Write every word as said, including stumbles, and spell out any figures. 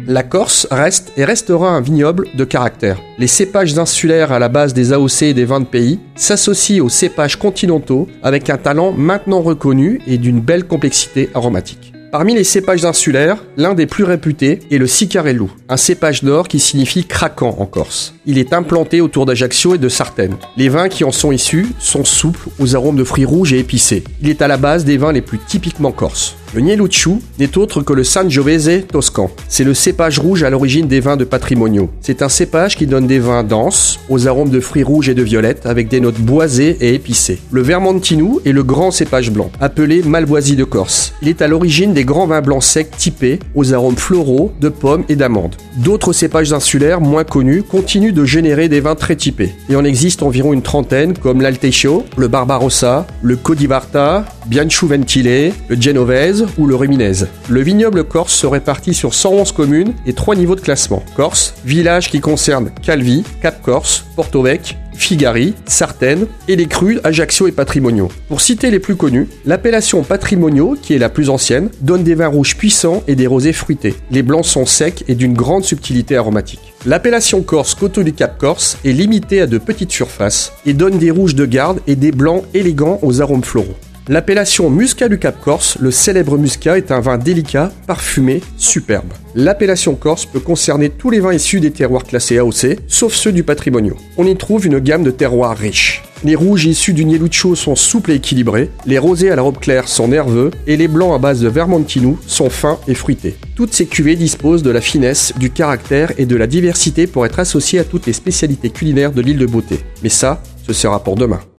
La Corse reste et restera un vignoble de caractère. Les cépages insulaires à la base des A O C et des vins de pays s'associent aux cépages continentaux avec un talent maintenant reconnu et d'une belle complexité aromatique. Parmi les cépages insulaires, l'un des plus réputés est le Sicarello, un cépage d'or qui signifie craquant en Corse. Il est implanté autour d'Ajaccio et de Sartène. Les vins qui en sont issus sont souples, aux arômes de fruits rouges et épicés. Il est à la base des vins les plus typiquement corses. Le Nielucciu n'est autre que le Sangiovese toscan. C'est le cépage rouge à l'origine des vins de Patrimonio. C'est un cépage qui donne des vins denses, aux arômes de fruits rouges et de violettes, avec des notes boisées et épicées. Le Vermentino est le grand cépage blanc, appelé Malvoisie de Corse. Il est à l'origine des grands vins blancs secs typés, aux arômes floraux, de pommes et d'amandes. D'autres cépages insulaires moins connus continuent de générer des vins très typés. Il en existe environ une trentaine, comme l'Altesio, le Barbarossa, le Codivarta, Bianchu Ventile, le Genovese ou le Ruminese. Le vignoble corse se répartit sur cent onze communes et trois niveaux de classement. Corse, village qui concerne Calvi, Cap-Corse, Porto-Vec, Figari, Sartène et les crus Ajaccio et Patrimonio. Pour citer les plus connus, l'appellation Patrimonio, qui est la plus ancienne, donne des vins rouges puissants et des rosés fruités. Les blancs sont secs et d'une grande subtilité aromatique. L'appellation corse Coteaux du Cap Corse est limitée à de petites surfaces et donne des rouges de garde et des blancs élégants aux arômes floraux. L'appellation Muscat du Cap Corse, le célèbre Muscat, est un vin délicat, parfumé, superbe. L'appellation Corse peut concerner tous les vins issus des terroirs classés A O C, sauf ceux du Patrimonio. On y trouve une gamme de terroirs riches. Les rouges issus du Nielucciu sont souples et équilibrés, les rosés à la robe claire sont nerveux, et les blancs à base de Vermentino sont fins et fruités. Toutes ces cuvées disposent de la finesse, du caractère et de la diversité pour être associées à toutes les spécialités culinaires de l'île de Beauté. Mais ça, ce sera pour demain.